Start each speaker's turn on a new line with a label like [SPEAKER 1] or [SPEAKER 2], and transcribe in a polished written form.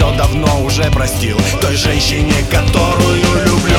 [SPEAKER 1] все давно уже простил той женщине, которую люблю.